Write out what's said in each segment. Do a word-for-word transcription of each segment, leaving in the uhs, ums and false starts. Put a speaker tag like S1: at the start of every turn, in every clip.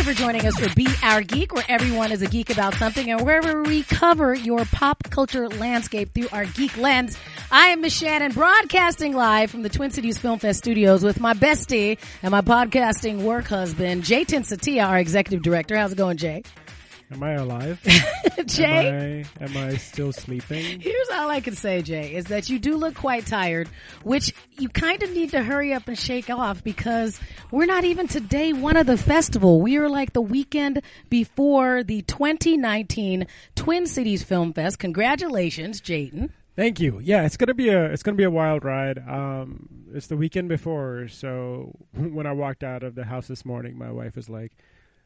S1: for joining us for Be Our Geek, where everyone is a geek about something and wherever we cover your pop culture landscape through our geek lens. I am Miss Shannon, broadcasting live from the Twin Cities Film Fest studios with my bestie and my podcasting work husband, Jay Tinsatia, our executive director. How's it going, Jay?
S2: Am I alive?
S1: Jay?
S2: Am I, am I still sleeping?
S1: Here's all I can say, Jay, is that you do look quite tired, which you kind of need to hurry up and shake off because we're not even to day one of the festival. We are like the weekend before the twenty nineteen Twin Cities Film Fest. Congratulations, Jayden.
S2: Thank you. Yeah, it's gonna be a it's gonna be a wild ride. Um, it's the weekend before, so when I walked out of the house this morning, my wife was like,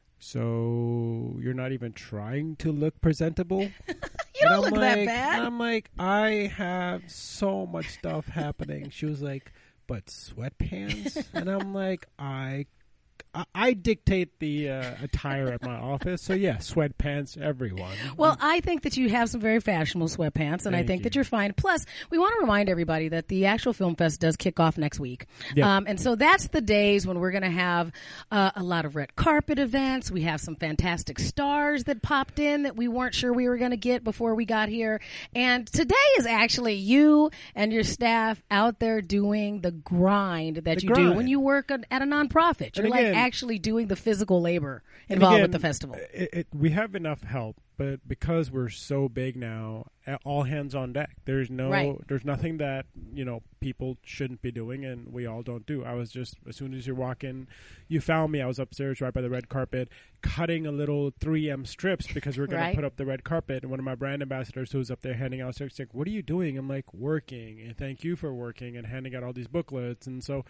S2: "So you're not even trying to look presentable?"
S1: You don't look
S2: like,
S1: that bad.
S2: I'm like, I have so much stuff happening. She was like, "But sweatpants?" And I'm like, I. I, I dictate the uh, attire at my office, so yeah, sweatpants, everyone.
S1: Well, I think that you have some very fashionable sweatpants, and
S2: Thank
S1: I think
S2: you.
S1: that you're fine. Plus, we want to remind everybody that the actual film fest does kick off next week.
S2: Yep.
S1: Um, and so that's the days when we're going to have uh, a lot of red carpet events. We have some fantastic stars that popped in that we weren't sure we were going to get before we got here. And today is actually you and your staff out there doing the grind that
S2: The
S1: you do
S2: grind.
S1: when you work at at a nonprofit. You're
S2: And
S1: like
S2: again-
S1: actually doing the physical labor
S2: And
S1: involved
S2: again,
S1: with the festival.
S2: It, it, we have enough help, but because we're so big now, a- all hands on deck. There's no,
S1: Right.
S2: there's nothing that you know people shouldn't be doing, and we all don't do. I was just as soon as you walk in, you found me. I was upstairs right by the red carpet, cutting a little three M strips because we're going
S1: Right.
S2: to put up the red carpet. And one of my brand ambassadors who's up there handing out strips, like, "What are you doing?" I'm like, "Working," and thank you for working and handing out all these booklets. And so,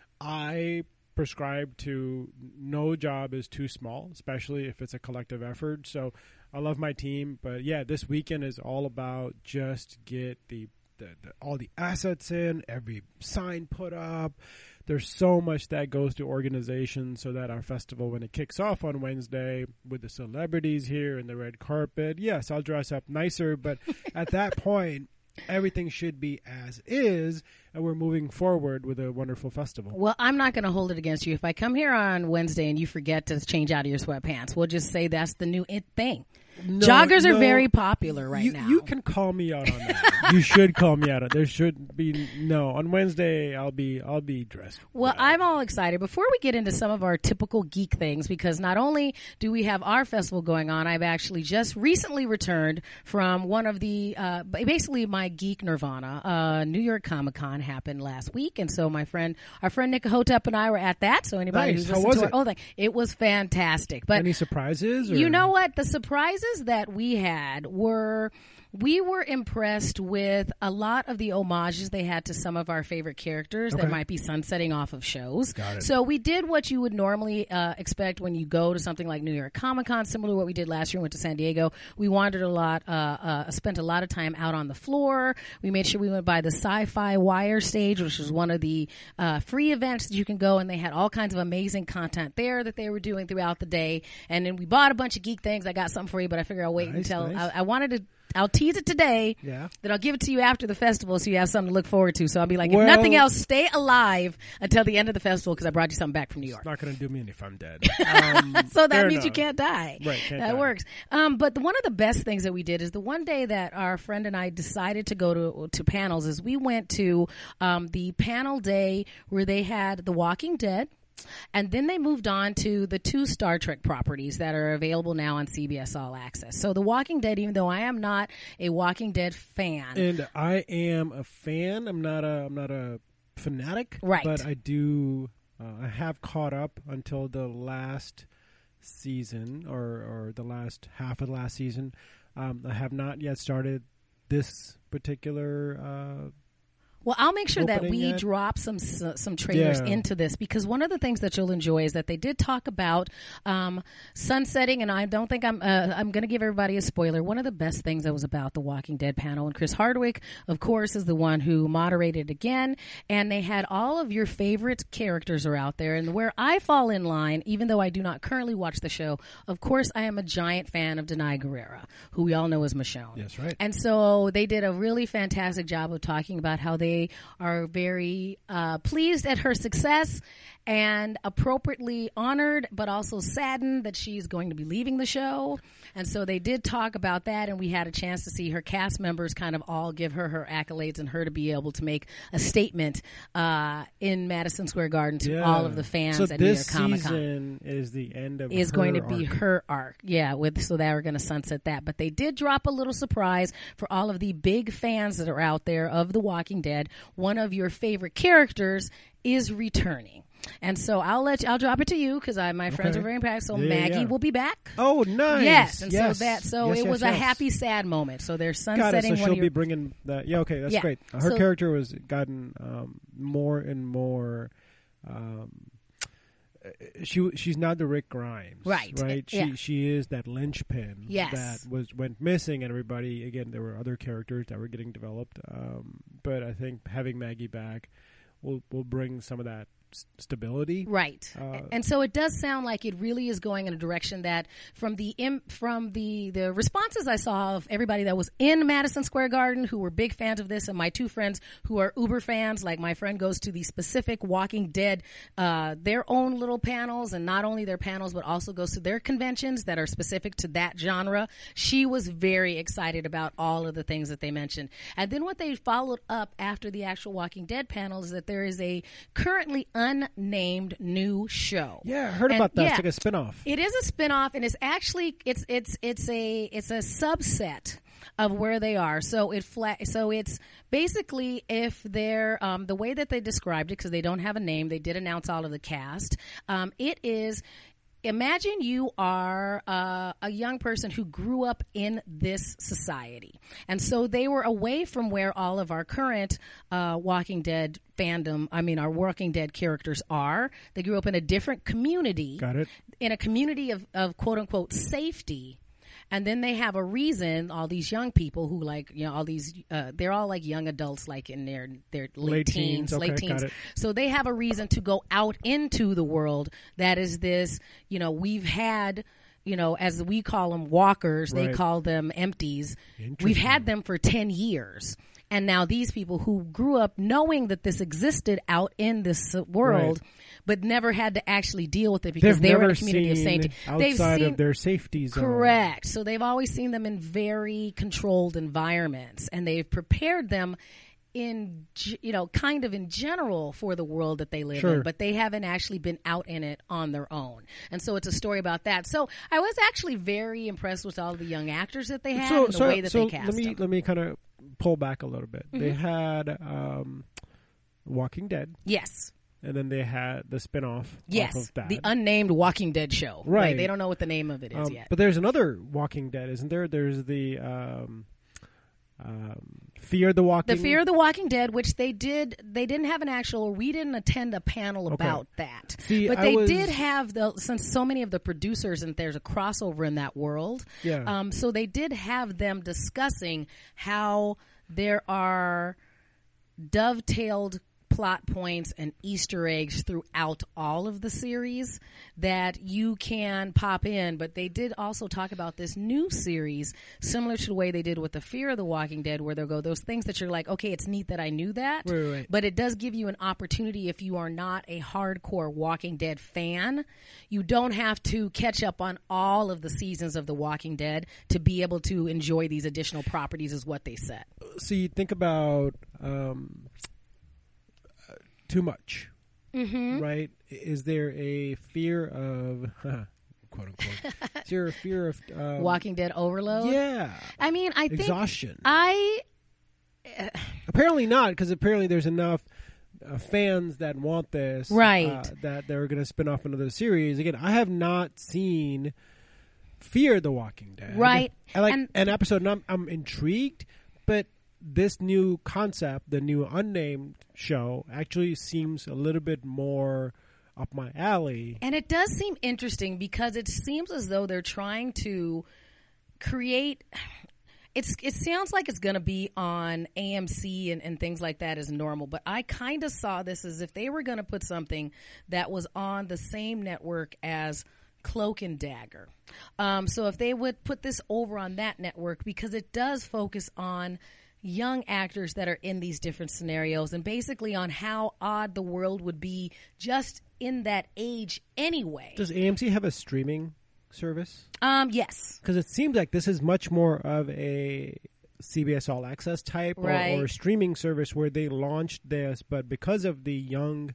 S2: I prescribe to no job is too small, especially if it's a collective effort. So I love my team, but yeah, this weekend is all about just get the, the, the all the assets in, every sign put up. There's so much that goes to organization so that our festival, when it kicks off on Wednesday with the celebrities here and the red carpet, yes, I'll dress up nicer, but at that point, everything should be as is, and we're moving forward with a wonderful festival.
S1: Well, I'm not going to hold it against you. If I come here on Wednesday and you forget to change out of your sweatpants, we'll just say that's the new it thing.
S2: No,
S1: Joggers are
S2: no,
S1: very popular right
S2: you,
S1: now.
S2: You can call me out on that. You should call me out on. There should be no on Wednesday. I'll be I'll be dressed.
S1: Well,
S2: well.
S1: I'm all excited. Before we get into some of our typical geek things, because not only do we have our festival going on, I've actually just recently returned from one of the, uh, basically my geek nirvana. Uh, New York Comic Con happened last week, and so my friend, our friend Nick Hotep and I were at that. So anybody
S2: Nice.
S1: who's
S2: How
S1: listened
S2: was
S1: to
S2: it?
S1: our, oh, thing, it was fantastic. But
S2: Any surprises? Or?
S1: you know what? The surprises that we had were, we were impressed with a lot of the homages they had to some of our favorite characters
S2: Okay.
S1: that might be sunsetting off of shows.
S2: Got it.
S1: So we did what you would normally uh, expect when you go to something like New York Comic Con, similar to what we did last year. We went to San Diego. We wandered a lot, uh, uh, spent a lot of time out on the floor. We made sure we went by the Sci-Fi Wire stage, which was one of the uh, free events that you can go, and they had all kinds of amazing content there that they were doing throughout the day. And then we bought a bunch of geek things. I got something for you, but I figure I'll wait
S2: Nice,
S1: until
S2: nice.
S1: I, I wanted to. I'll tease it today.
S2: Yeah.
S1: That I'll give it to you after the festival, so you have something to look forward to. So I'll be like,
S2: Well-
S1: if nothing else, stay alive until the end of the festival because I brought you something back from New York.
S2: It's not going to do me in if I'm dead. Um,
S1: So that
S2: fair
S1: means you
S2: enough.
S1: can't die.
S2: Right, can't
S1: that
S2: die.
S1: works. Um, but the, one of the best things that we did is the one day that our friend and I decided to go to to panels is we went to um, the panel day where they had The Walking Dead. And then they moved on to the two Star Trek properties that are available now on C B S All Access. So The Walking Dead, even though I am not a Walking Dead fan,
S2: And I am a fan. I'm not a I'm not a fanatic.
S1: Right.
S2: But I do. Uh, I have caught up until the last season or or the last half of the last season. Um, I have not yet started this particular. Uh,
S1: well, I'll make sure that
S2: opening
S1: we
S2: yet?
S1: drop some some trailers
S2: Yeah.
S1: into this because one of the things that you'll enjoy is that they did talk about um, sunsetting, and I don't think I'm uh, I'm going to give everybody a spoiler. One of the best things that was about the Walking Dead panel, and Chris Hardwick, of course, is the one who moderated again, and they had all of your favorite characters are out there, and where I fall in line, even though I do not currently watch the show, of course, I am a giant fan of Denai Guerrera, who we all know as Michonne.
S2: Yes, right.
S1: And so they did a really fantastic job of talking about how they are very uh, pleased at her success and appropriately honored, but also saddened that she's going to be leaving the show. And so they did talk about that, and we had a chance to see her cast members kind of all give her her accolades and her to be able to make a statement uh, in Madison Square Garden to
S2: Yeah.
S1: all of the fans
S2: so
S1: at New York
S2: this
S1: Comic Con.
S2: season is the end of
S1: Is
S2: her
S1: going to be
S2: arc.
S1: her arc. Yeah, with so they were going to sunset that. But they did drop a little surprise for all of the big fans that are out there of The Walking Dead. One of your favorite characters is returning. And so I'll let you, I'll drop it to you because I my friends
S2: Okay.
S1: are very impacted. So
S2: Yeah,
S1: Maggie
S2: yeah.
S1: will be back.
S2: Oh, nice.
S1: Yes, and
S2: yes.
S1: so that so
S2: Yes,
S1: it
S2: yes,
S1: was a
S2: yes.
S1: happy sad moment. So they're
S2: Got it.
S1: sunsetting
S2: So
S1: one
S2: she'll
S1: of your
S2: be bringing that. Yeah, okay, that's
S1: Yeah.
S2: great. Her
S1: So-
S2: character was gotten um, more and more. Um, she she's not the Rick Grimes,
S1: Right.
S2: Right. She
S1: Yeah.
S2: she is that linchpin
S1: Yes.
S2: that was went missing, and everybody again. There were other characters that were getting developed, um, but I think having Maggie back will will bring some of that s- stability.
S1: Right,
S2: Uh,
S1: and so it does sound like it really is going in a direction that, from the im- from the the responses I saw of everybody that was in Madison Square Garden who were big fans of this, and my two friends who are uber fans, like my friend goes to the specific Walking Dead, uh, their own little panels, and not only their panels but also goes to their conventions that are specific to that genre. She was very excited about all of the things that they mentioned, and then what they followed up after the actual Walking Dead panel is that there is a currently unnamed new show.
S2: Yeah, I heard
S1: And-
S2: about that.
S1: yeah.
S2: It's like a spin-off.
S1: It is a spin-off, and it's actually it's it's it's a it's a subset of where they are. So it fla- so it's basically if they're um, the way that they described it, because they don't have a name. They did announce all of the cast. Um, it is. Imagine you are uh, a young person who grew up in this society. And so they were away from where all of our current uh, Walking Dead fandom, I mean, our Walking Dead characters are. They grew up in a different community.
S2: Got it.
S1: In a community of, of quote unquote safety. And then they have a reason, all these young people who like, you know, all these, uh, they're all like young adults, like in their, their late,
S2: Late
S1: teens,
S2: teens, okay,
S1: late teens.
S2: got it.
S1: So they have a reason to go out into the world that is this, you know, we've had, you know, as we call them walkers, they
S2: Right.
S1: call them empties. We've
S2: Interesting.
S1: had them for ten years. And now these people who grew up knowing that this existed out in this uh, world,
S2: Right.
S1: but never had to actually deal with it because
S2: They've
S1: they were in
S2: never
S1: a community of
S2: seen
S1: safety. They've
S2: outside
S1: seen,
S2: of their safety zone.
S1: correct. So they've always seen them in very controlled environments, and they've prepared them in, g- you know, kind of in general for the world that they live
S2: Sure.
S1: in, but they haven't actually been out in it on their own. And so it's a story about that. So I was actually very impressed with all the young actors that they had
S2: So,
S1: and the
S2: so,
S1: way that
S2: so
S1: they cast
S2: let me
S1: them.
S2: let me kind of pull back a little bit. They
S1: Mm-hmm.
S2: had um, Walking Dead,
S1: Yes.
S2: and then they had the spin-off
S1: Yes,
S2: off of that.
S1: the unnamed Walking Dead show.
S2: Right.
S1: Like, they don't know what the name of it is
S2: Um,
S1: yet.
S2: But there's another Walking Dead, isn't there? There's the um, um, Fear the Walking.
S1: The Fear of the Walking Dead, which they did, they didn't have an actual. We didn't attend a panel
S2: Okay.
S1: about that,
S2: See,
S1: but
S2: I
S1: they
S2: was-
S1: did have the. Since so many of the producers and there's a crossover in that world,
S2: Yeah.
S1: Um, so they did have them discussing how there are dovetailed plot points and Easter eggs throughout all of the series that you can pop in. But they did also talk about this new series, similar to the way they did with the Fear of the Walking Dead, where they'll go, those things that you're like, okay, it's neat that I knew that.
S2: Right, right, right.
S1: But it does give you an opportunity if you are not a hardcore Walking Dead fan. You don't have to catch up on all of the seasons of The Walking Dead to be able to enjoy these additional properties, is what they said.
S2: So you think about um, uh, too much,
S1: Mm-hmm.
S2: right? Is there a fear of quote unquote? Is there a fear of um,
S1: Walking Dead overload?
S2: Yeah,
S1: I mean, I think
S2: exhaustion.
S1: I
S2: Apparently not, because apparently there's enough uh, fans that want this,
S1: Right.
S2: Uh, that they're going to spin off another series. Again, I have not seen Fear the Walking Dead,
S1: Right.
S2: I like
S1: And-
S2: an episode, and I'm, I'm intrigued, but this new concept, the new unnamed show, actually seems a little bit more up my alley.
S1: and it does seem interesting because it seems as though they're trying to create. It's it sounds like it's going to be on A M C and, and things like that as normal, but I kind of saw this as if they were going to put something that was on the same network as Cloak and Dagger. Um, so if they would put this over on that network, because it does focus on young actors that are in these different scenarios, and basically on how odd the world would be just in that age anyway.
S2: Does A M C have a streaming service?
S1: Um, yes.
S2: Because it seems like this is much more of a C B S All Access type
S1: Right.
S2: or, or streaming service where they launched this, but because of the young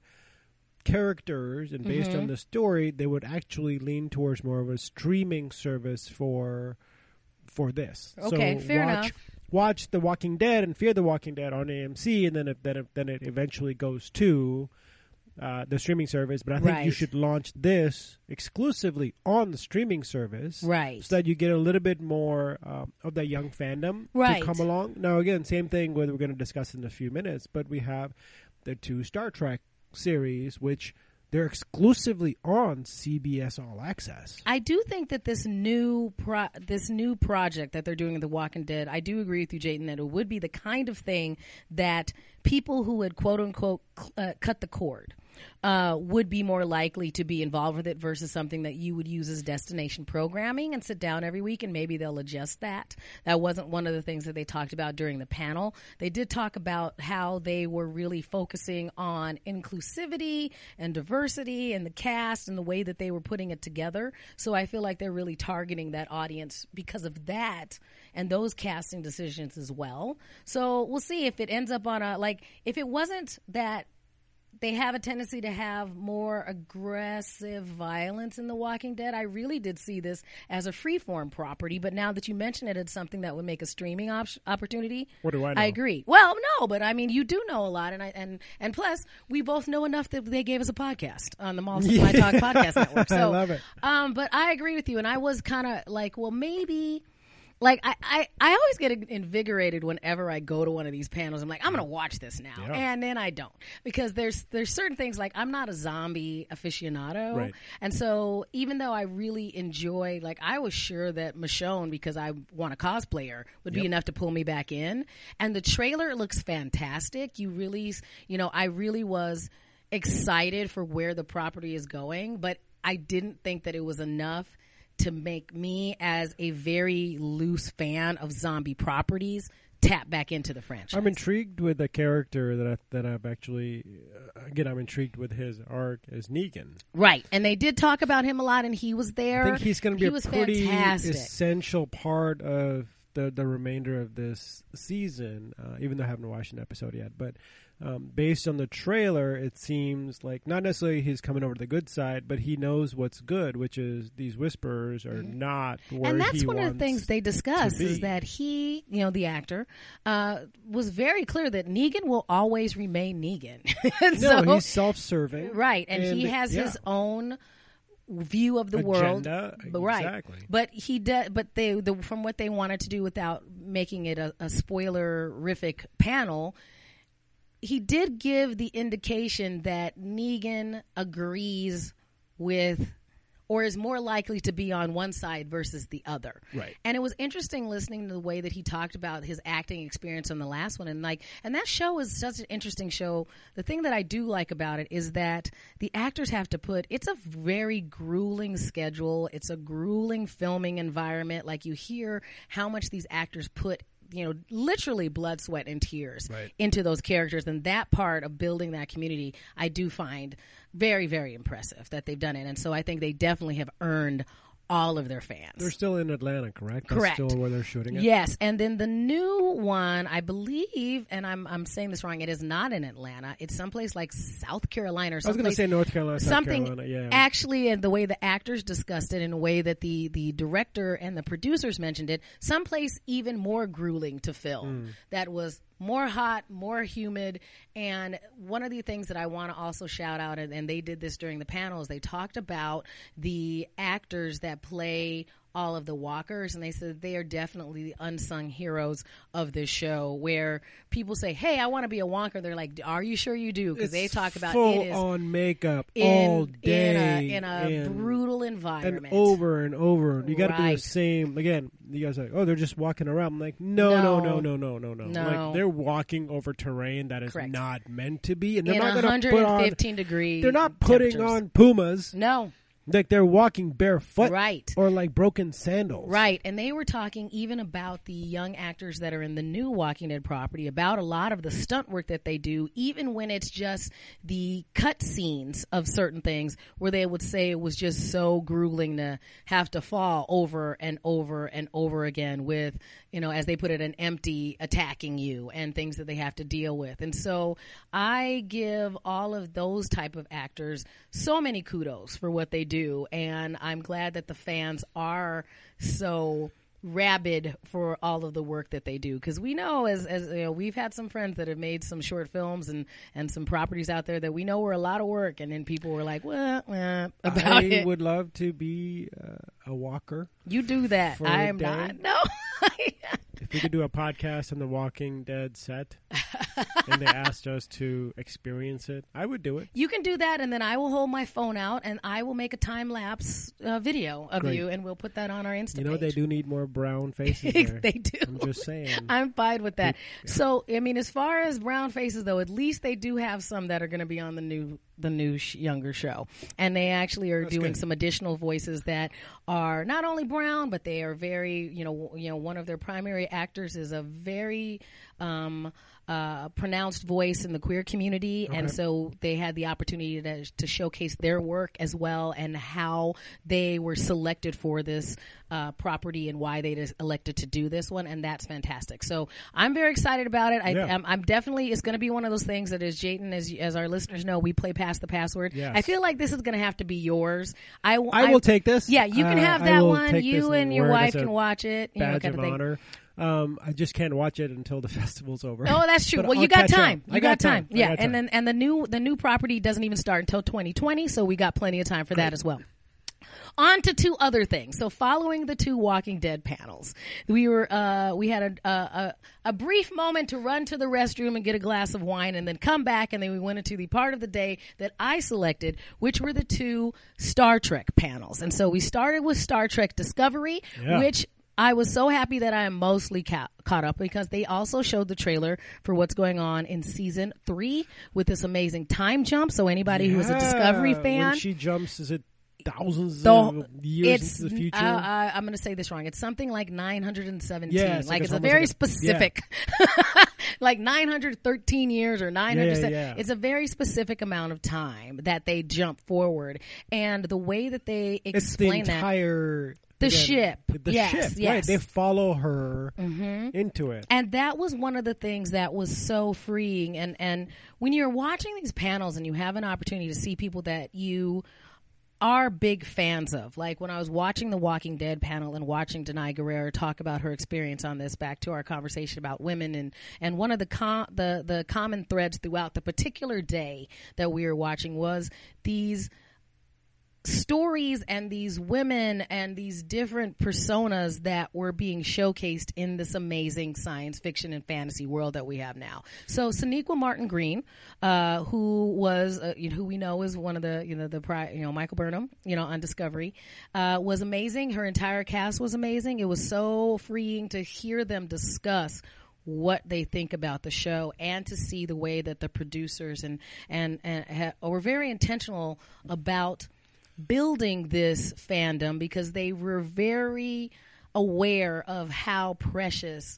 S2: characters and based
S1: Mhm.
S2: on the story, they would actually lean towards more of a streaming service for for this.
S1: Okay,
S2: so
S1: fair
S2: watch,
S1: enough.
S2: Watch The Walking Dead and Fear the Walking Dead on A M C, and then it, then it, then it eventually goes to uh, the streaming service. But I think you
S1: Right.
S2: should launch this exclusively on the streaming service,
S1: Right.
S2: so that you get a little bit more um, of that young fandom
S1: Right.
S2: to come along. Now, again, same thing with we're going to discuss in a few minutes, but we have the two Star Trek series, which they're exclusively on C B S All Access.
S1: I do think that this new pro- this new project that they're doing in The Walking Dead, I do agree with you, Jayden, that it would be the kind of thing that people who would quote unquote uh, cut the cord uh, would be more likely to be involved with it versus something that you would use as destination programming and sit down every week and maybe they'll adjust that. That wasn't one of the things that they talked about during the panel. They did talk about how they were really focusing on inclusivity and diversity and the cast and the way that they were putting it together. So I feel like they're really targeting that audience because of that and those casting decisions as well. So we'll see if it ends up on a, like, if it wasn't that they have a tendency to have more aggressive violence in The Walking Dead, I really did see this as a freeform property. But now that you mention it, it's something that would make a streaming op- opportunity.
S2: What do I know?
S1: I agree. Well, no, but I mean, you do know a lot, and I and and plus, we both know enough that they gave us a podcast on the Malls
S2: Yeah.
S1: My Talk Podcast Network. So,
S2: I love it.
S1: Um, but I agree with you, and I was kind of like, well, maybe. Like, I, I, I always get invigorated whenever I go to one of these panels. I'm like, I'm going to watch this now.
S2: Yeah.
S1: And then I don't. Because there's there's certain things, like, I'm not a zombie aficionado.
S2: Right.
S1: And so even though I really enjoy, like, I was sure that Michonne, because I want a cosplayer, would
S2: Yep.
S1: be enough to pull me back in. And the trailer looks fantastic. You really, you know, I really was excited for where the property is going. But I didn't think that it was enough to make me, as a very loose fan of zombie properties, tap back into the franchise.
S2: I'm intrigued with the character that I, that I've actually uh, again I'm intrigued with his arc as Negan.
S1: Right, and they did talk about him a lot, and he was there.
S2: I think he's going to be
S1: he
S2: a
S1: was
S2: pretty
S1: fantastic.
S2: essential part of the the remainder of this season. Uh, even though I haven't watched an episode yet, but um, based on the trailer, it seems like not necessarily he's coming over to the good side, but he knows what's good, which is these whisperers are
S1: Mm-hmm.
S2: not where
S1: And that's
S2: he
S1: one of the
S2: wants
S1: things they discuss
S2: to
S1: is
S2: be.
S1: that he, you know, the actor, uh, was very clear that Negan will always remain Negan. And
S2: No,
S1: so-
S2: he's self-serving,
S1: right, and, he has
S2: yeah.
S1: his own view of the world.
S2: Agenda,
S1: But, right,
S2: exactly.
S1: but he does. But they, the, from what they wanted to do, without making it a, a spoiler-rific panel, he did give the indication that Negan agrees with, or is more likely to be on one side versus the other.
S2: Right.
S1: And it was interesting listening to the way that he talked about his acting experience on the last one. And like, and that show is such an interesting show. The thing that I do like about it is that the actors have to put, it's a very grueling schedule. It's a grueling filming environment. Like, you hear how much these actors put, you know, literally blood, sweat, and tears
S2: Right.
S1: into those characters. And that part of building that community, I do find very, very impressive that they've done it. And so I think they definitely have earned all of their fans.
S2: They're still in Atlanta, correct?
S1: Correct.
S2: That's still where they're shooting it?
S1: Yes, and then the new one, I believe, and I'm I'm saying this wrong, it is not in Atlanta. It's someplace like South Carolina or
S2: I was
S1: something.
S2: going to say North Carolina, South
S1: Something
S2: Carolina, yeah.
S1: actually, and the way the actors discussed it, and the way that the the director and the producers mentioned it, someplace even more grueling to film.
S2: Mm.
S1: That was more hot, more humid. And one of the things that I want to also shout out, and, and they did this during the panels, they talked about the actors that play all of the walkers, and they said they are definitely the unsung heroes of this show, where people say, hey, I want to be a walker. They're like, are you sure you do? Because they
S2: It's
S1: talk about
S2: full
S1: it is
S2: on makeup
S1: in,
S2: all day
S1: in a, in a
S2: and,
S1: brutal
S2: and
S1: environment.
S2: over and over. You got to do the
S1: Right.
S2: same. Again, you guys are like, oh, they're just walking around. I'm like, no, no,
S1: No.
S2: no, no, no, no, no.
S1: No.
S2: Like, they're walking over terrain that is
S1: Correct.
S2: not meant to be, and they're
S1: in
S2: not going to put
S1: one hundred
S2: on.
S1: fifteen degree
S2: They're not putting
S1: temperatures.
S2: on Pumas.
S1: No.
S2: Like they're walking barefoot,
S1: right,
S2: or like broken sandals,
S1: right. And they were talking even about the young actors that are in the new Walking Dead property, about a lot of the stunt work that they do, even when it's just the cut scenes of certain things where they would say it was just so grueling to have to fall over and over and over again with, you know, as they put it, an empty attacking you and things that they have to deal with. And so I give all of those type of actors so many kudos for what they do, and I'm glad that the fans are so rabid for all of the work that they do, because we know, as as you know, we've had some friends that have made some short films and and some properties out there that we know were a lot of work, and then people were like, well, eh, about
S2: I
S1: it.
S2: would love to be uh, a walker.
S1: You do that.
S2: for
S1: I
S2: a
S1: am
S2: day.
S1: not. No.
S2: If we could do a podcast on the Walking Dead set and they asked us to experience it, I would do it.
S1: You can do that, and then I will hold my phone out and I will make a time lapse uh, video of
S2: Great.
S1: you, and we'll put that on our Insta
S2: You know,
S1: page.
S2: they do need more brown faces there.
S1: They do.
S2: I'm just saying.
S1: I'm fine with that.
S2: Yeah.
S1: So, I mean, as far as brown faces, though, at least they do have some that are going to be on the new the new sh- younger show, and they actually are
S2: That's
S1: doing
S2: good.
S1: some additional voices that are not only brown, but they are very, you know, w- you know, one of their primary actors is a very um, uh, pronounced voice in the queer community,
S2: Okay.
S1: and so they had the opportunity to, to showcase their work as well, and how they were selected for this uh, property and why they just elected to do this one, and that's fantastic. So I'm very excited about it. I,
S2: Yeah.
S1: I'm, I'm definitely, it's going to be one of those things that, as Jayden, as as our listeners know, we play Pass the Password.
S2: Yes.
S1: I feel like this is going to have to be yours. I,
S2: I will take this.
S1: Yeah, you can
S2: Uh,
S1: have
S2: I
S1: that
S2: will
S1: one.
S2: take this
S1: You and your
S2: wear it
S1: wife
S2: as a
S1: can watch it. You know,
S2: badge
S1: kind
S2: of
S1: of thing.
S2: honor. Um, I just can't watch it until the festival's over.
S1: Oh, that's true.
S2: But
S1: Well,
S2: I'll
S1: you got
S2: catch up.
S1: time. You
S2: I got
S1: time.
S2: time. I
S1: Yeah,
S2: got
S1: and
S2: time.
S1: then and the new the new property doesn't even start until twenty twenty, so we got plenty of time for that as well. On to two other things. So, following the two Walking Dead panels, we were uh, we had a, a a brief moment to run to the restroom and get a glass of wine, and then come back, and then we went into the part of the day that I selected, which were the two Star Trek panels. And so we started with Star Trek Discovery,
S2: Yeah.
S1: which I was so happy that I am mostly ca- caught up, because they also showed the trailer for what's going on in season three with this amazing time jump. So anybody who is a Discovery
S2: Yeah,
S1: fan,
S2: when she jumps, is it thousands
S1: The-
S2: of years
S1: it's
S2: into the future?
S1: Uh, uh, I'm going to say this wrong. It's something like nine hundred seventeen.
S2: Yeah, it's
S1: like
S2: like
S1: it's
S2: it's
S1: a
S2: almost
S1: very
S2: like a-
S1: specific, like nine hundred thirteen years or nine hundred.
S2: Yeah, yeah, yeah.
S1: It's a very specific amount of time that they jump forward, and the way that they
S2: it's the
S1: explain that.
S2: entire
S1: The
S2: again,
S1: ship.
S2: The
S1: Yes,
S2: ship.
S1: yes.
S2: Right. They follow her
S1: Mm-hmm.
S2: into it.
S1: And that was one of the things that was so freeing. And, and when you're watching these panels and you have an opportunity to see people that you are big fans of, like when I was watching the Walking Dead panel and watching Denai Guerrero talk about her experience on this, back to our conversation about women, and, and one of the com- the the common threads throughout the particular day that we were watching was these stories and these women and these different personas that were being showcased in this amazing science fiction and fantasy world that we have now. So Sonequa Martin Green, uh, who was, uh, you know, who we know is one of the, you know, the, pri- you know, Michael Burnham, you know, on Discovery, uh, was amazing. Her entire cast was amazing. It was so freeing to hear them discuss what they think about the show, and to see the way that the producers and, and, and ha- were very intentional about building this fandom, because they were very aware of how precious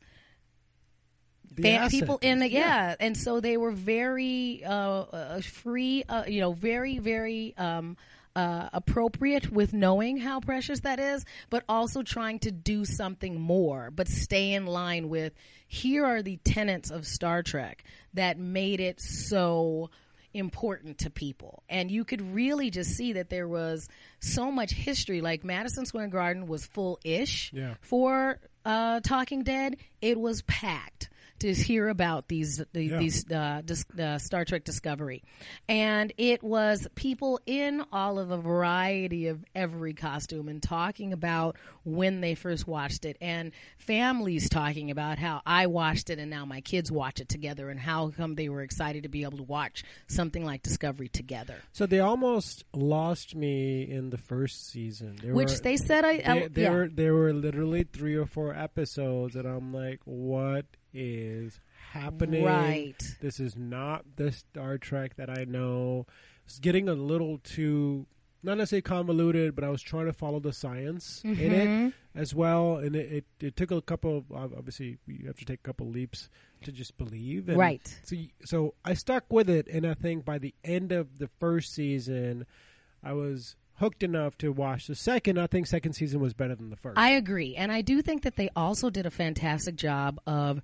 S2: The
S1: fan,
S2: asset
S1: people in the
S2: is,
S1: yeah. and so they were very uh, uh, free, uh, you know, very very um, uh, appropriate with knowing how precious that is, but also trying to do something more, but stay in line with, here are the tenets of Star Trek that made it so important to people. And you could really just see that there was so much history. Like Madison Square Garden was full-ish
S2: Yeah.
S1: for uh, Talking Dead. It was packed to hear about these the,
S2: Yeah.
S1: these uh, dis, uh, Star Trek Discovery, and it was people in all of a variety of every costume, and talking about when they first watched it, and families talking about how I watched it and now my kids watch it together, and how come they were excited to be able to watch something like Discovery together.
S2: So they almost lost me in the first season. They
S1: Which
S2: were,
S1: they said I,
S2: they,
S1: I
S2: they
S1: yeah.
S2: were there were literally three or four episodes, and I'm like, what is happening?
S1: Right.
S2: This is not the Star Trek that I know. It's getting a little too not necessarily convoluted, but I was trying to follow the science
S1: Mm-hmm.
S2: in it as well. And it, it, it took a couple of, obviously, you have to take a couple of leaps to just believe. And
S1: Right.
S2: So, y- so I stuck with it. And I think by the end of the first season, I was hooked enough to watch the second. I think second season was better than the first.
S1: I agree. And I do think that they also did a fantastic job of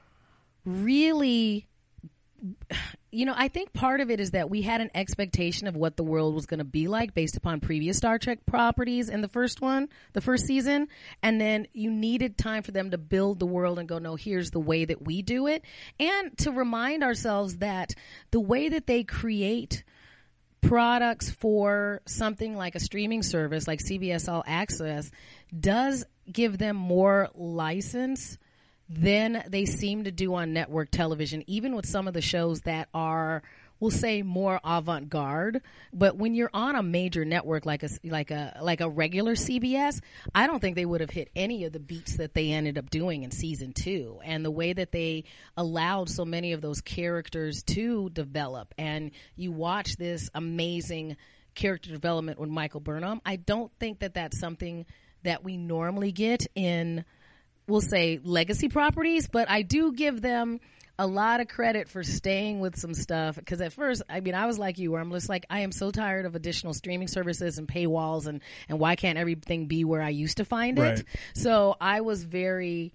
S1: really, you know, I think part of it is that we had an expectation of what the world was going to be like based upon previous Star Trek properties in the first one, the first season. And then you needed time for them to build the world and go, no, here's the way that we do it. And to remind ourselves that the way that they create products for something like a streaming service like C B S All Access does give them more license than they seem to do on network television, even with some of the shows that are, we'll say, more avant-garde. But when you're on a major network like a like a like a regular C B S, I don't think they would have hit any of the beats that they ended up doing in season two. And the way that they allowed so many of those characters to develop, and you watch this amazing character development with Michael Burnham, I don't think that that's something that we normally get in, we'll say, legacy properties, but I do give them a lot of credit for staying with some stuff. Because at first, I mean, I was like you, where I'm just like, I am so tired of additional streaming services and paywalls, and, and why can't everything be where I used to find
S2: Right.
S1: it? So I was very,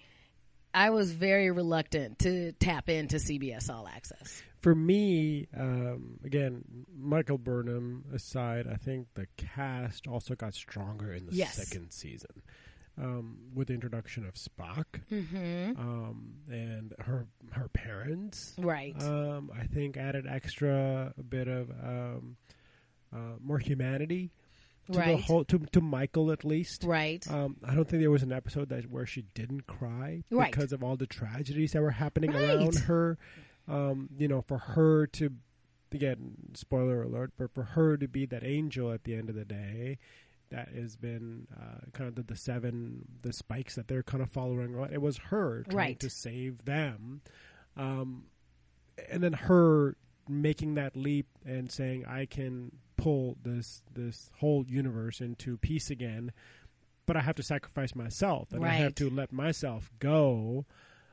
S1: I was very reluctant to tap into C B S All Access.
S2: For me, um, again, Michael Burnham aside, I think the cast also got stronger in the
S1: Yes.
S2: second season. Um, with the introduction of Spock,
S1: Mm-hmm.
S2: um, and her her parents,
S1: Right.
S2: um, I think added extra a bit of um, uh, more humanity to the
S1: Right.
S2: whole to to Michael at least.
S1: Right.
S2: Um, I don't think there was an episode that where she didn't cry
S1: Right.
S2: because of all the tragedies that were happening
S1: Right.
S2: around her. Um, you know, for her to, again, spoiler alert, but for her to be that angel at the end of the day, that has been uh, kind of the, the seven, the spikes that they're kind of following on. It was her trying
S1: Right.
S2: to save them. Um, and then her making that leap and saying, I can pull this this whole universe into peace again, but I have to sacrifice myself, and I have
S1: Right.
S2: to let myself go.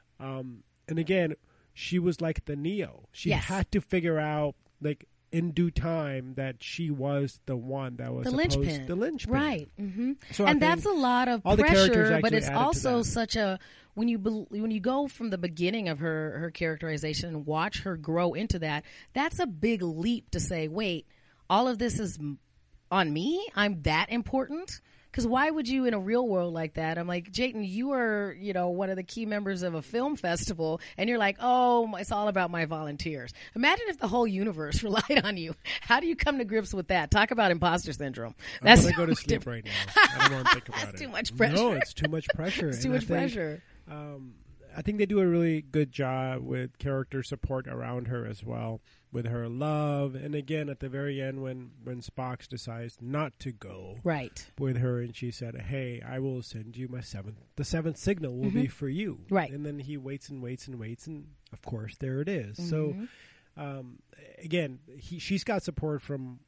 S2: Um, and again, she was like the Neo. She
S1: Yes.
S2: had to figure out, like, in due time, that she was the one that was
S1: The
S2: supposed
S1: linchpin.
S2: the linchpin.
S1: Right. Mm-hmm.
S2: So I
S1: and that's a
S2: think
S1: lot of
S2: all the characters
S1: pressure, but
S2: actually
S1: it's
S2: added to
S1: also
S2: that.
S1: such a when you bel- when you go from the beginning of her her characterization and watch her grow into that. That's a big leap to say, wait, all of this is m- on me? I'm that important? Because why would you in a real world like that? I'm like, Jayden, you are, you know, one of the key members of a film festival, and you're like, oh, it's all about my volunteers. Imagine if the whole universe relied on you. How do you come to grips with that? Talk about imposter syndrome.
S2: I'm going to go to sleep right now. I don't want to think about
S1: That's
S2: it.
S1: too much pressure.
S2: No, it's too much pressure.
S1: It's too
S2: And I
S1: much
S2: think,
S1: pressure.
S2: Um, I think they do a really good job with character support around her as well, with her love. And again, at the very end, when, when Spock decides not to go
S1: Right.
S2: with her, and she said, hey, I will send you my seventh, the seventh signal will be for you.
S1: Right.
S2: And then he waits and waits and waits, and of course, there it is.
S1: Mm-hmm.
S2: So, um, again, he, she's got support from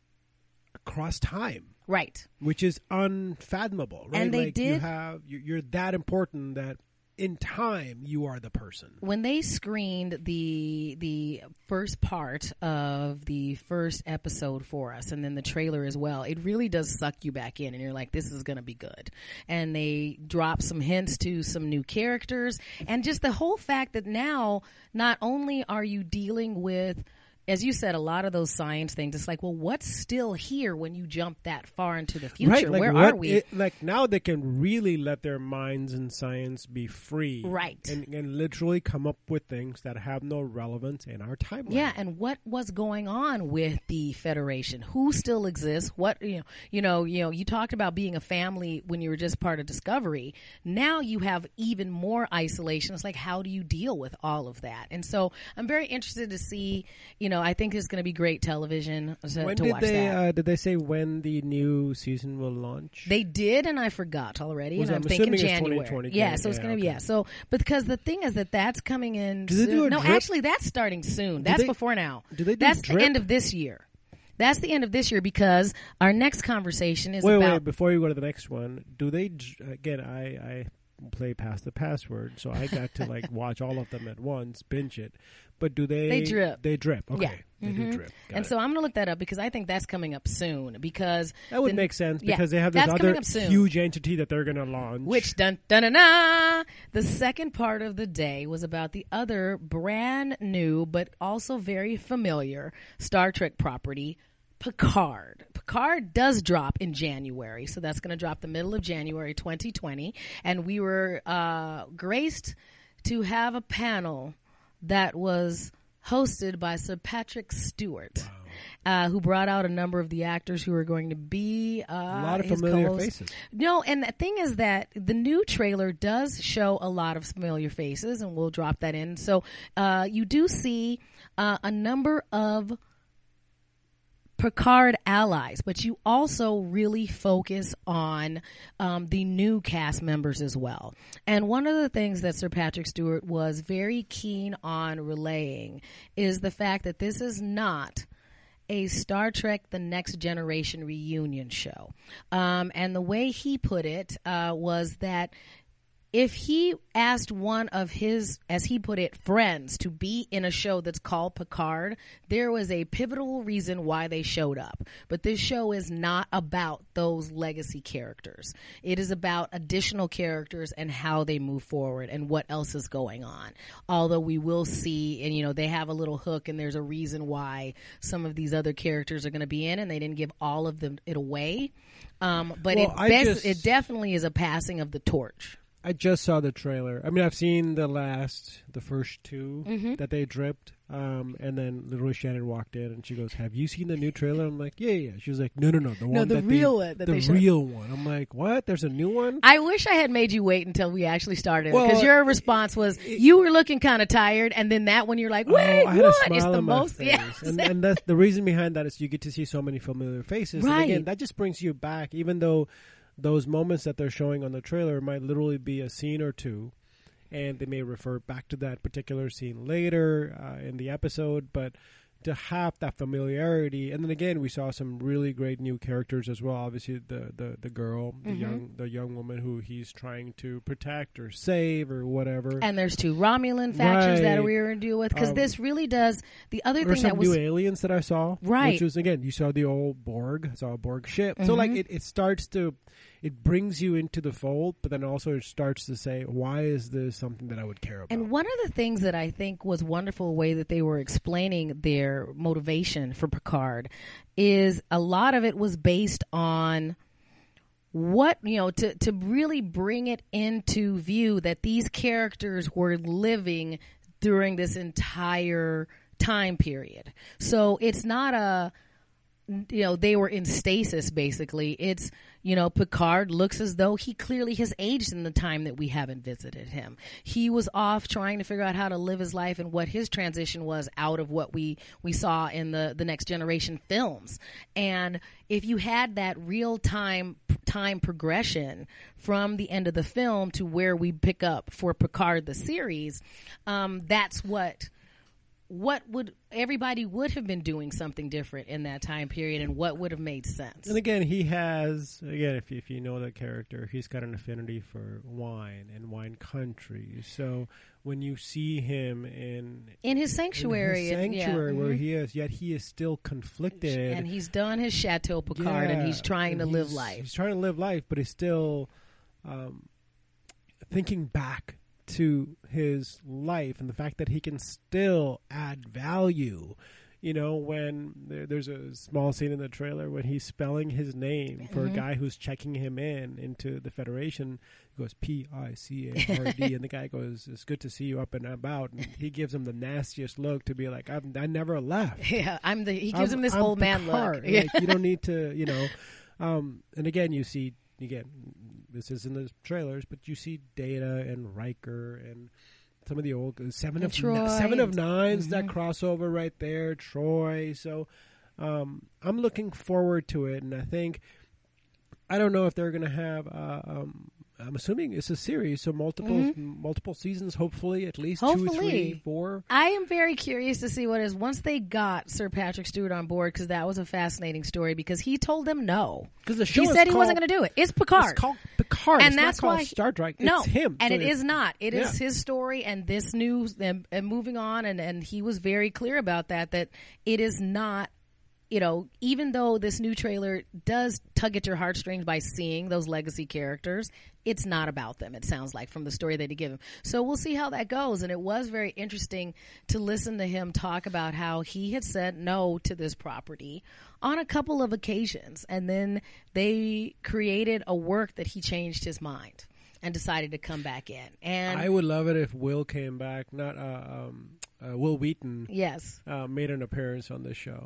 S2: across time,
S1: Right.
S2: which is unfathomable, right?
S1: And they
S2: like you
S1: did-
S2: have you- you're that important that in time you are the person.
S1: When they screened the the first part of the first episode for us, and then the trailer as well, it really does suck you back in, and you're like, this is going to be good. And they drop some hints to some new characters, and just the whole fact that now not only are you dealing with, as you said, a lot of those science things, it's like, well, what's still here when you jump that far into the future?
S2: Right, like
S1: Where
S2: what
S1: are we?
S2: It, like now they can really let their minds and science be free.
S1: Right.
S2: And, and literally come up with things that have no relevance in our timeline.
S1: Yeah, and what was going on with the Federation? Who still exists? What you know, you know, you know, you talked about being a family when you were just part of Discovery. Now you have even more isolation. It's like, how do you deal with all of that? And so I'm very interested to see, you know, I think it's going to be great television to,
S2: When
S1: to
S2: did
S1: watch
S2: they
S1: that.
S2: uh, did they say when the new season will launch?
S1: They did, and I forgot already,
S2: Was
S1: and
S2: it-
S1: I'm
S2: I'm
S1: thinking
S2: assuming it's
S1: January.
S2: twenty twenty,
S1: Yeah,
S2: yeah,
S1: so it's
S2: yeah,
S1: going to be
S2: okay.
S1: yeah. So, but because the thing is that that's coming in.
S2: Do they
S1: soon.
S2: do a
S1: no,
S2: drip?
S1: actually, that's starting soon. That's
S2: they-
S1: before now.
S2: do they do
S1: That's
S2: drip?
S1: the end of this year. that's the end of this year because our next conversation is
S2: wait,
S1: about.
S2: Wait, before you go to the next one, do they, again, I, I play Past the Password, so I got to like watch all of them at once, binge it. But do they?
S1: They drip.
S2: They drip. Okay.
S1: Yeah.
S2: They
S1: mm-hmm.
S2: do drip. Got
S1: and
S2: it.
S1: so I'm going to look that up because I think that's coming up soon. Because
S2: that would
S1: the,
S2: make sense
S1: yeah,
S2: because they have this
S1: that's
S2: other
S1: coming up soon.
S2: huge entity that they're going to launch.
S1: Which dun dun dun dun. The second part of the day was about the other brand new but also very familiar Star Trek property, Picard. Picard does drop in January, so that's going to drop the middle of January twenty twenty, and we were uh, graced to have a panel that was hosted by Sir Patrick Stewart, wow. uh, who brought out a number of the actors who are going to be uh,
S2: a lot of
S1: his
S2: familiar
S1: co-hosts.
S2: faces.
S1: No, and the thing is that the new trailer does show a lot of familiar faces, and we'll drop that in. So uh, you do see uh, a number of Picard allies, but you also really focus on um, the new cast members as well. And one of the things that Sir Patrick Stewart was very keen on relaying is the fact that this is not a Star Trek The Next Generation reunion show. Um, and the way he put it uh, was that if he asked one of his, as he put it, friends to be in a show that's called Picard, there was a pivotal reason why they showed up. But this show is not about those legacy characters. It is about additional characters and how they move forward and what else is going on. Although we will see, and you know, they have a little hook and there's a reason why some of these other characters are going to be in, and they didn't give all of them it away. Um, but
S2: well,
S1: it, best,
S2: just...
S1: it definitely is a passing of the torch.
S2: I just saw the trailer. I mean, I've seen the last, the first two
S1: mm-hmm.
S2: that they dripped. Um, and then literally Shannon walked in and she goes, "Have you seen the new trailer?" I'm like, "Yeah, yeah." She was like, "No, no, no, the
S1: no,
S2: one
S1: the
S2: that
S1: real
S2: they,
S1: one, that
S2: the
S1: they showed.
S2: real one." I'm like, "What? There's a new one?"
S1: I wish I had made you wait until we actually started because
S2: well,
S1: your response was
S2: it,
S1: you were looking kind of tired, and then that one you're like, "Wait,
S2: oh, I had
S1: what?"
S2: A smile
S1: it's the
S2: on my
S1: most,
S2: face.
S1: yes.
S2: and, and that's the reason behind that is you get to see so many familiar faces.
S1: Right.
S2: And again, that just brings you back, even though those moments that they're showing on the trailer might literally be a scene or two. And they may refer back to that particular scene later uh, in the episode, but to have that familiarity, and then again, we saw some really great new characters as well. Obviously, the the, the girl, the
S1: mm-hmm.
S2: young the young woman who he's trying to protect or save or whatever.
S1: And there's two Romulan factions
S2: right.
S1: that we were to deal with because um, this really does the other thing
S2: some
S1: that was
S2: new aliens that I saw,
S1: right?
S2: Which was again, you saw the old Borg, I saw a Borg ship,
S1: mm-hmm.
S2: so like it, it starts to. It brings you into the fold, but then also it starts to say, why is this something that I would care about?
S1: And one of the things that I think was wonderful way that they were explaining their motivation for Picard is a lot of it was based on what, you know, to, to really bring it into view that these characters were living during this entire time period. So it's not a, you know, they were in stasis, basically. It's, you know, Picard looks as though he clearly has aged in the time that we haven't visited him. He was off trying to figure out how to live his life and what his transition was out of what we, we saw in the, the Next Generation films. And if you had that real time, time progression from the end of the film to where we pick up for Picard, the series, um, that's what... What would everybody would have been doing something different in that time period, and what would have made sense?
S2: And again, he has again, if you, if you know the character, he's got an affinity for wine and wine country. So when you see him in
S1: in his sanctuary,
S2: in his sanctuary
S1: and, yeah,
S2: where
S1: mm-hmm.
S2: he is, yet he is still conflicted,
S1: and he's done his Chateau Picard,
S2: yeah,
S1: and he's trying
S2: and
S1: to
S2: he's,
S1: live life.
S2: He's trying to live life, but he's still um, thinking back to his life and the fact that he can still add value. You know, when there, there's a small scene in the trailer when he's spelling his name for mm-hmm. a guy who's checking him in into the Federation. He goes P I C A R D, and the guy goes, "It's good to see you up and about." And he gives him the nastiest look to be like, I've, "I never left."
S1: Yeah, I'm the. He gives
S2: I'm,
S1: him this
S2: I'm
S1: old man
S2: Picard.
S1: look. Yeah.
S2: Like, you don't need to, you know. Um, and again, you see. Again, this is in the trailers, but you see Data and Riker and some of the old seven of
S1: Troy.
S2: seven of nines
S1: mm-hmm.
S2: that crossover right there. Troy. So um, I'm looking forward to it, and I think I don't know if they're going to have uh, um, I'm assuming it's a series, so multiple mm-hmm. multiple seasons, hopefully, at least
S1: hopefully.
S2: two, three, four.
S1: I am very curious to see what is once they got Sir Patrick Stewart on board, because that was a fascinating story, because he told them no.
S2: Because the show
S1: he
S2: is
S1: said he
S2: called,
S1: wasn't going to do it. It's Picard.
S2: It's called Picard.
S1: And
S2: it's
S1: that's
S2: not called
S1: why,
S2: Star Trek. It's
S1: no,
S2: him.
S1: And
S2: so
S1: it is not. It
S2: yeah.
S1: is his story and this news and, and moving on, and, and he was very clear about that, that it is not, you know, even though this new trailer does tug at your heartstrings by seeing those legacy characters, it's not about them, it sounds like, from the story that he gave him. So we'll see how that goes. And it was very interesting to listen to him talk about how he had said no to this property on a couple of occasions. And then they created a work that he changed his mind and decided to come back in. And
S2: I would love it if Will came back, not uh, um, uh, Will Wheaton.
S1: Yes.
S2: Uh, made an appearance on this show.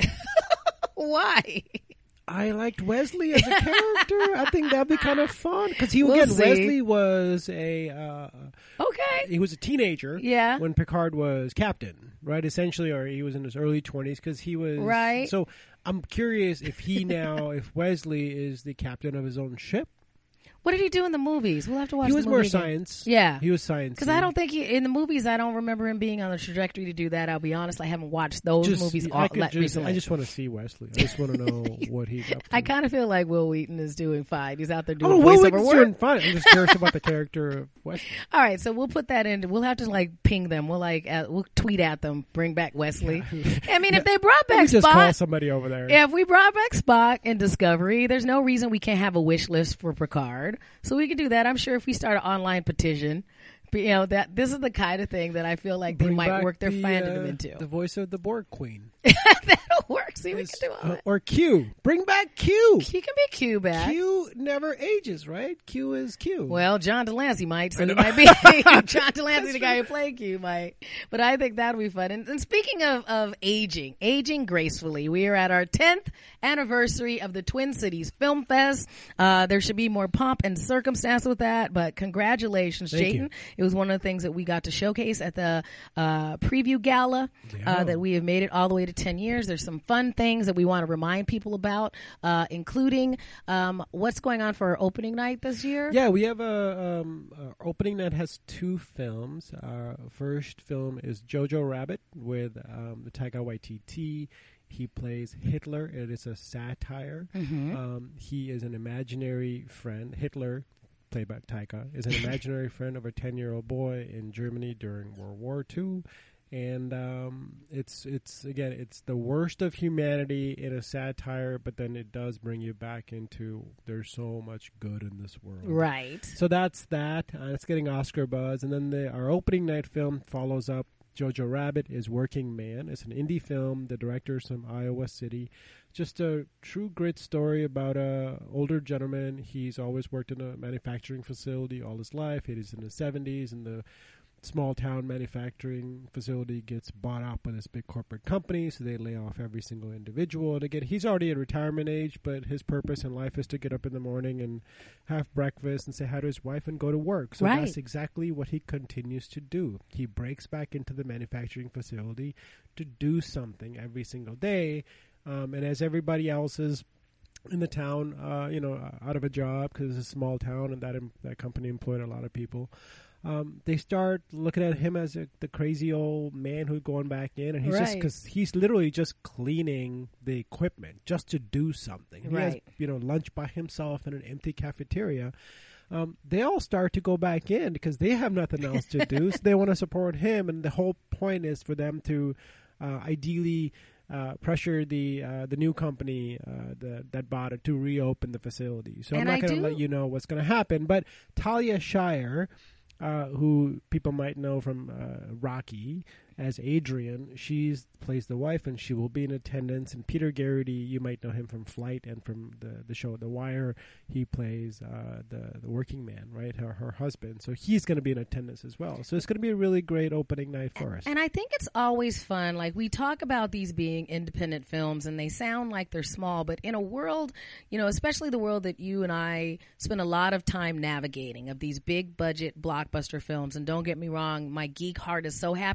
S1: Why?
S2: I liked Wesley as a character. I think that'd be kind of fun because he
S1: We'll
S2: again
S1: see.
S2: Wesley was a uh,
S1: okay.
S2: He was a teenager.
S1: Yeah.
S2: When Picard was captain, right? Essentially, or he was in his early twenties because he was
S1: right.
S2: So I'm curious if he now, if Wesley is the captain of his own ship.
S1: What did he do in the movies? We'll have to watch.
S2: He was
S1: the
S2: more
S1: movie again.
S2: science.
S1: Yeah,
S2: he was science.
S1: Because I don't think he, in the movies, I don't remember him being on the trajectory to do that. I'll be honest, I haven't watched those
S2: just,
S1: movies
S2: I
S1: all,
S2: could
S1: like,
S2: just,
S1: recently.
S2: I just want to see Wesley. I just want to know what he's up to.
S1: I kind of feel like Will Wheaton is doing fine. He's out there doing
S2: oh, Will
S1: voiceover
S2: Wheaton's
S1: work.
S2: doing fine. I'm just curious about the character of Wesley.
S1: All right, so we'll put that in. We'll have to like ping them. We'll like uh, we'll tweet at them. Bring back Wesley. I mean, if they brought back
S2: Let me just
S1: Spock,
S2: call somebody over there.
S1: Yeah, if we brought back Spock in Discovery, there's no reason we can't have a wish list for Picard. So we can do that. I'm sure if we start an online petition, but, you know, that this is the kind of thing that I feel like they
S2: Bring
S1: might
S2: back
S1: work their
S2: the,
S1: fandom
S2: uh,
S1: into.
S2: The voice of the Borg Queen.
S1: That'll work. See, we
S2: It's-
S1: can do all
S2: uh,
S1: that.
S2: or Q. Bring back Q.
S1: He can be Q back.
S2: Q never ages, right? Q is Q.
S1: Well, John Delancey might, so
S2: I
S1: he
S2: know.
S1: might be John Delancey, the guy who played Q, might. But I think that'll be fun. And, and speaking of, of aging, aging gracefully, we are at our tenth anniversary of the Twin Cities Film Fest. Uh, there should be more pomp and circumstance with that, but congratulations,
S2: Thank
S1: Jayden.
S2: you.
S1: It was one of the things that we got to showcase at the uh, preview gala,
S2: Yeah.
S1: uh, that we have made it all the way to ten years. There's some fun things that we want to remind people about, uh, including um, what's going on for our opening night this year.
S2: Yeah, we have a um, uh, opening that has two films. Our first film is Jojo Rabbit with um, the Taika Waititi. He plays Hitler. It is a satire.
S1: Mm-hmm.
S2: Um, he is an imaginary friend. Hitler, played by Taika, is an imaginary friend of a ten-year-old boy in Germany during World War Two. And um, it's it's again it's the worst of humanity in a satire, but then it does bring you back into there's so much good in this world.
S1: Right.
S2: So that's that. Uh, it's getting Oscar buzz, and then the, our opening night film follows up. Jojo Rabbit is Working Man. It's an indie film. The director is from Iowa City. Just a true grit story about a older gentleman. He's always worked in a manufacturing facility all his life. It is in the seventies, and the small town manufacturing facility gets bought out by this big corporate company, so they lay off every single individual. And again, he's already at retirement age, but his purpose in life is to get up in the morning and have breakfast and say hi to his wife and go to work. So
S1: Right.
S2: that's exactly what he continues to do. He breaks back into the manufacturing facility to do something every single day. Um, and as everybody else is in the town, uh, you know, uh, out of a job because it's a small town and that em- that company employed a lot of people. Um, they start looking at him as a, the crazy old man who's going back in, and he's just
S1: Right.
S2: because he's literally just cleaning the equipment just to do something. And He has,
S1: Right.
S2: you know, lunch by himself in an empty cafeteria. Um, they all start to go back in because they have nothing else to do, so they want to support him. And the whole point is for them to uh, ideally uh, pressure the uh, the new company uh, the, that bought it to reopen the facility. So
S1: And
S2: I'm
S1: I
S2: not going
S1: do-
S2: to let you know what's going to happen, but Talia Shire. Uh, who people might know from uh, Rocky as Adrian. She plays the wife, and she will be in attendance. And Peter Garrity, you might know him from Flight and from the, the show The Wire. He plays uh, the the working man, right? Her her husband. So he's going to be in attendance as well. So it's going to be a really great opening night for us.
S1: And I think it's always fun. Like, we talk about these being independent films and they sound like they're small, but in a world, you know, especially the world that you and I spend a lot of time navigating of these big budget blockbuster films. And don't get me wrong, my geek heart is so happy that we're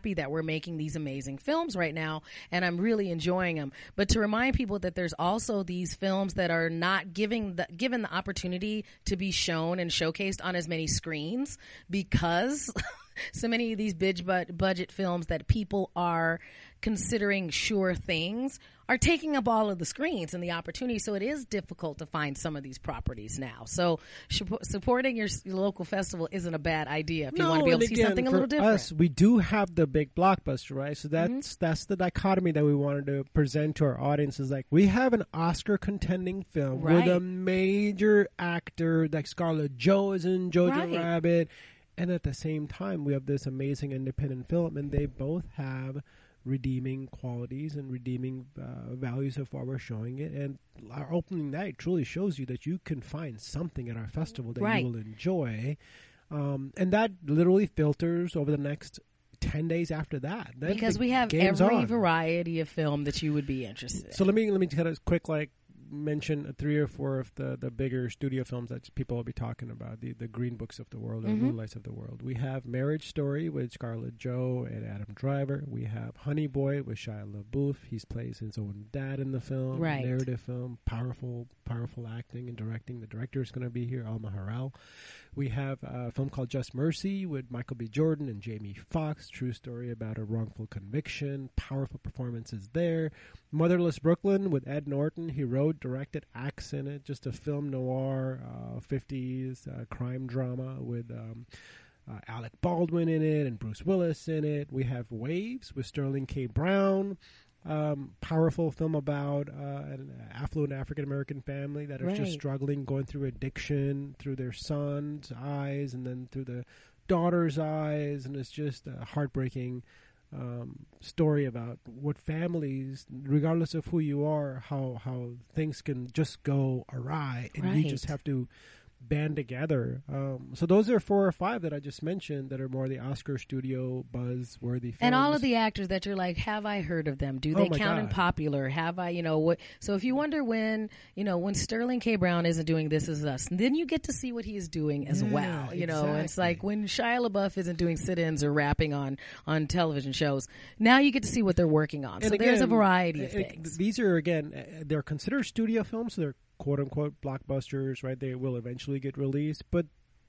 S1: making these amazing films right now, and I'm really enjoying them. But to remind people that there's also these films that are not giving the, given the opportunity to be shown and showcased on as many screens because so many of these big budget films that people are considering sure things are taking up all of the screens and the opportunity. So it is difficult to find some of these properties now. So sh- supporting your, your local festival isn't a bad idea if
S2: no,
S1: you want to be able to
S2: again,
S1: see something a little different.
S2: Us, we do have the big blockbuster, right? So that's
S1: mm-hmm.
S2: that's the dichotomy that we wanted to present to our audience. Is like we have an Oscar contending film
S1: right.
S2: with a major actor like Scarlett Jo is in Jojo
S1: right.
S2: Rabbit, and at the same time we have this amazing independent film, and they both have redeeming qualities and redeeming uh, values of what we're showing it. And our opening night truly shows you that you can find something at our festival that
S1: right.
S2: you will enjoy. Um, and that literally filters over the next ten days after that. Then
S1: because we have every on. variety of film that you would be interested in.
S2: So let me, let me kind of quick, like, mention three or four of the, the bigger studio films that people will be talking about, the, the Green Books of the world or
S1: mm-hmm.
S2: Moonlights of the world. We have Marriage Story with Scarlett Jo and Adam Driver. We have Honey Boy with Shia LaBeouf. He plays his own dad in the film.
S1: Right.
S2: Narrative film, powerful, powerful acting and directing. The director is going to be here, Alma Harrell. We have a film called Just Mercy with Michael B. Jordan and Jamie Foxx. True story about a wrongful conviction. Powerful performances there. Motherless Brooklyn with Ed Norton. He wrote, directed, acts in it. Just a film noir, uh, fifties uh, crime drama with um, uh, Alec Baldwin in it and Bruce Willis in it. We have Waves with Sterling K. Brown. Um, powerful film about uh, an affluent African-American family that is
S1: right.
S2: just struggling, going through addiction through their son's eyes and then through the daughter's eyes. And it's just a heartbreaking um, story about what families, regardless of who you are, how, how things can just go awry and
S1: right.
S2: you just have to band together. Um, so those are four or five that I just mentioned that are more the Oscar studio buzz-worthy films.
S1: And all of the actors that you're like, have I heard of them? Do they
S2: oh
S1: count
S2: God.
S1: in popular? Have I, you know, what? So if you wonder when, you know, when Sterling K. Brown isn't doing This Is Us, then you get to see what he is doing as
S2: yeah,
S1: well. You know,
S2: exactly.
S1: it's like when Shia LaBeouf isn't doing sit-ins or rapping on, on television shows, now you get to see what they're working on.
S2: And
S1: so
S2: again,
S1: there's a variety of
S2: it,
S1: things.
S2: These are, again, uh, they're considered studio films, so they're quote-unquote blockbusters, right? They will eventually get released, but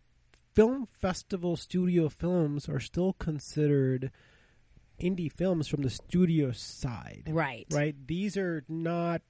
S2: film festival studio films are still considered indie films from the studio side.
S1: Right.
S2: Right? These are not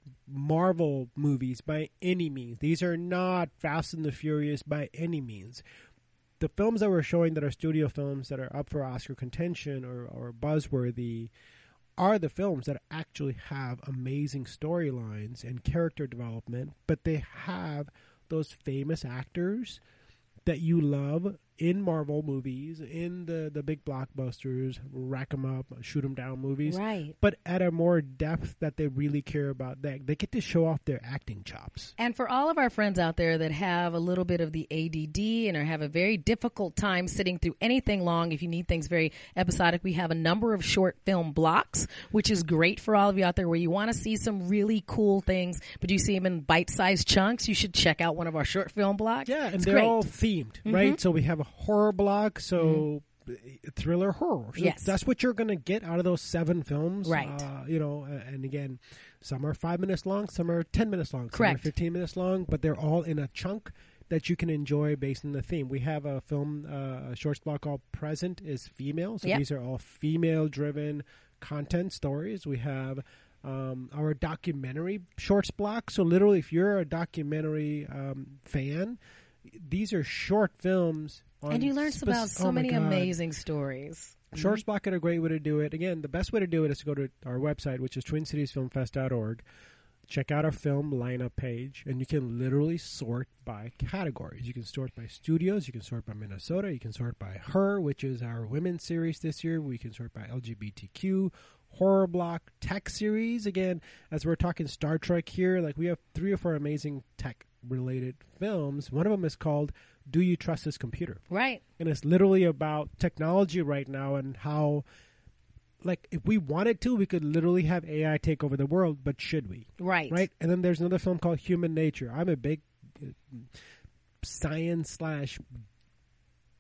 S2: Marvel movies by any means. These are not Fast and the Furious by any means. The films that we're showing that are studio films that are up for Oscar contention or, or buzzworthy are the films that actually have amazing storylines and character development, but they have those famous actors that you love in Marvel movies, in the, the big blockbusters, rack 'em up, shoot 'em down movies.
S1: Right.
S2: But at a more depth that they really care about. They, they get to show off their acting chops.
S1: And for all of our friends out there that have a little bit of the A D D and or have a very difficult time sitting through anything long, if you need things very episodic, we have a number of short film blocks, which is great for all of you out there where you want to see some really cool things, but you see them in bite-sized chunks. You should check out one of our short film blocks.
S2: Yeah, and
S1: it's
S2: they're
S1: great.
S2: all themed,
S1: Mm-hmm.
S2: right? So we have a horror block, so mm-hmm. thriller horror. So
S1: yes.
S2: That's what you're going to get out of those seven films.
S1: Right.
S2: Uh, you know, and again, some are five minutes long, some are ten minutes long,
S1: Correct.
S2: some are fifteen minutes long, but they're all in a chunk that you can enjoy based on the theme. We have a film, uh, a shorts block called Present is Female. So
S1: yep.
S2: these are all female-driven content stories. We have um, our documentary shorts block. So literally, if you're a documentary um, fan, these are short films. On
S1: and you learn
S2: spec-
S1: about so
S2: oh
S1: many
S2: God.
S1: amazing stories.
S2: Shorts block are a great way to do it. Again, the best way to do it is to go to our website, which is twin cities film fest dot org. Check out our film lineup page, and you can literally sort by categories. You can sort by studios. You can sort by Minnesota. You can sort by Her, which is our women's series this year. We can sort by L G B T Q. Horror block, tech series. Again, as we're talking Star Trek here, like we have three or four amazing tech-related films. One of them is called Do You Trust This Computer?
S1: Right.
S2: And it's literally about technology right now and how, like, if we wanted to, we could literally have A I take over the world, but should we?
S1: Right.
S2: Right? And then there's another film called Human Nature. I'm a big uh, science slash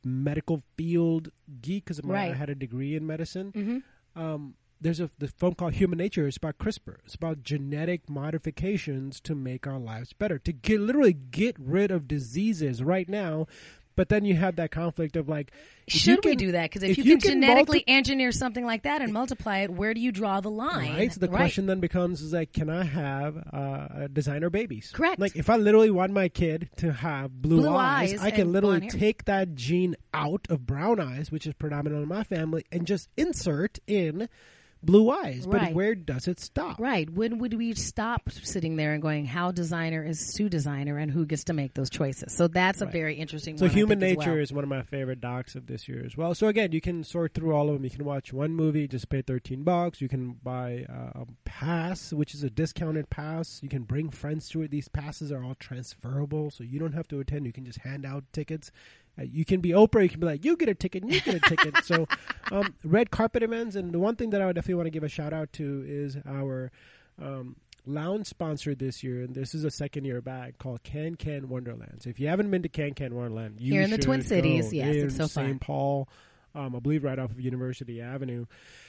S2: medical field geek because
S1: Right.
S2: I had a degree in medicine.
S1: Mm-hmm.
S2: Um, there's a the film called Human Nature. It's about CRISPR. It's about genetic modifications to make our lives better, to get literally get rid of diseases right now. But then you have that conflict of like, if
S1: Should
S2: you
S1: we
S2: can-
S1: do that? Because if,
S2: if
S1: you
S2: you
S1: can,
S2: can
S1: genetically
S2: multi-
S1: engineer something like that and multiply it, where do you draw the line?
S2: Right. So the
S1: Right.
S2: question then becomes is like, can I have uh, designer babies?
S1: Correct.
S2: Like if I literally want my kid to have blue,
S1: Blue
S2: eyes,
S1: eyes
S2: I can
S1: and
S2: literally
S1: blonde hair.
S2: take that gene out of brown eyes, which is predominant in my family, and just insert in blue eyes.
S1: Right.
S2: But where does it stop?
S1: Right. When would we stop sitting there and going, how designer is to designer and who gets to make those choices? So that's a
S2: Right.
S1: very interesting
S2: So
S1: one. I
S2: Human
S1: think, as
S2: Nature
S1: well.
S2: is one of my favorite docs of this year as well. So again, you can sort through all of them. You can watch one movie, just pay thirteen bucks. You can buy uh, a pass, which is a discounted pass. You can bring friends to it. These passes are all transferable, so you don't have to attend. You can just hand out tickets. Uh, you can be Oprah. You can be like, you get a ticket, and you get a ticket. So um, red carpet events. And the one thing that I would definitely want to give a shout out to is our um, lounge sponsor this year, and this is a second year back, called Can Can Wonderland. So if you haven't been to Can Can Wonderland, you
S1: Here in the
S2: should
S1: Twin Cities,
S2: go.
S1: yes,
S2: They're
S1: it's
S2: in
S1: so fun.
S2: Saint Paul, um, I believe right off of University Avenue.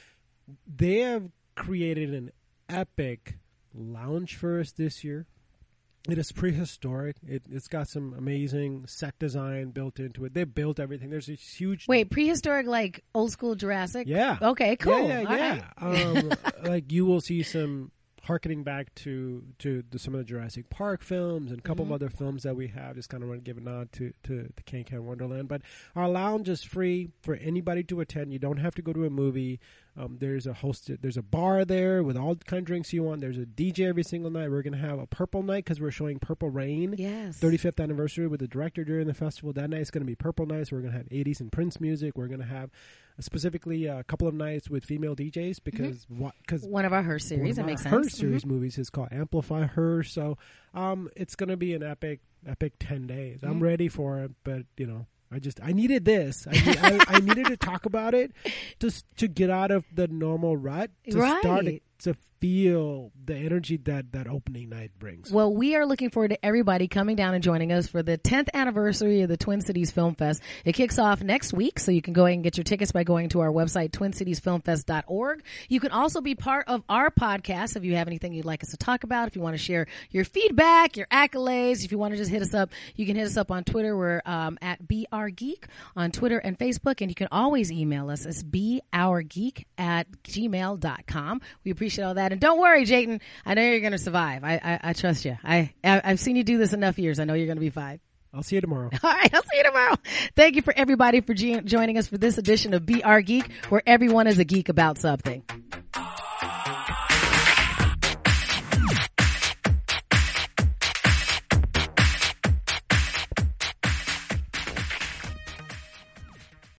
S2: They have created an epic lounge for us this year. It is prehistoric. It, it's got some amazing set design built into it. They built everything. There's a huge
S1: Wait, prehistoric, like old school Jurassic?
S2: Yeah.
S1: Okay, cool.
S2: Yeah,
S1: All
S2: yeah,
S1: right.
S2: yeah. um, like you will see some harkening back to to the, some of the Jurassic Park films and a couple
S1: Mm-hmm.
S2: of other films that we have. Just kind of want to give a nod to to the Can Can Wonderland. But our lounge is free for anybody to attend. You don't have to go to a movie. Um, there's a hosted, there's a bar there with all the kind of drinks you want. There's a D J every single night. We're gonna have a Purple Night because we're showing Purple Rain.
S1: Yes.
S2: thirty-fifth anniversary with the director during the festival. That night is going to be Purple Nights. We're going to have eighties and Prince music. We're going to have uh, specifically a couple of nights with female D Js because what? Because
S1: One of our Her series. That
S2: one of
S1: makes
S2: our
S1: sense.
S2: Her series
S1: Mhm.
S2: movies is called Amplify Her. So um, it's going to be an epic, epic ten days. I'm
S1: Mhm.
S2: ready for it, but you know. I just I needed this. I, need, I, I needed to talk about it just to get out of the normal rut to start to,
S1: Right.
S2: to feel the energy that that opening night brings.
S1: Well, we are looking forward to everybody coming down and joining us for the tenth anniversary of the Twin Cities Film Fest. It kicks off next week, so you can go ahead and get your tickets by going to our website, twin cities film fest dot org. You can also be part of our podcast if you have anything you'd like us to talk about, if you want to share your feedback, your accolades, if you want to just hit us up, you can hit us up on Twitter. We're um, at Be Our Geek on Twitter and Facebook, and you can always email us. It's beourgeek at gmail dot com. We appreciate all that. And don't worry, Jayton, I know you're going to survive. I, I, I trust you. I, I, I've seen you do this enough years. I know you're going to be fine.
S2: I'll see you tomorrow.
S1: All right, I'll see you tomorrow. Thank you for everybody for ge- joining us for this edition of Be Our Geek, where everyone is a geek about something.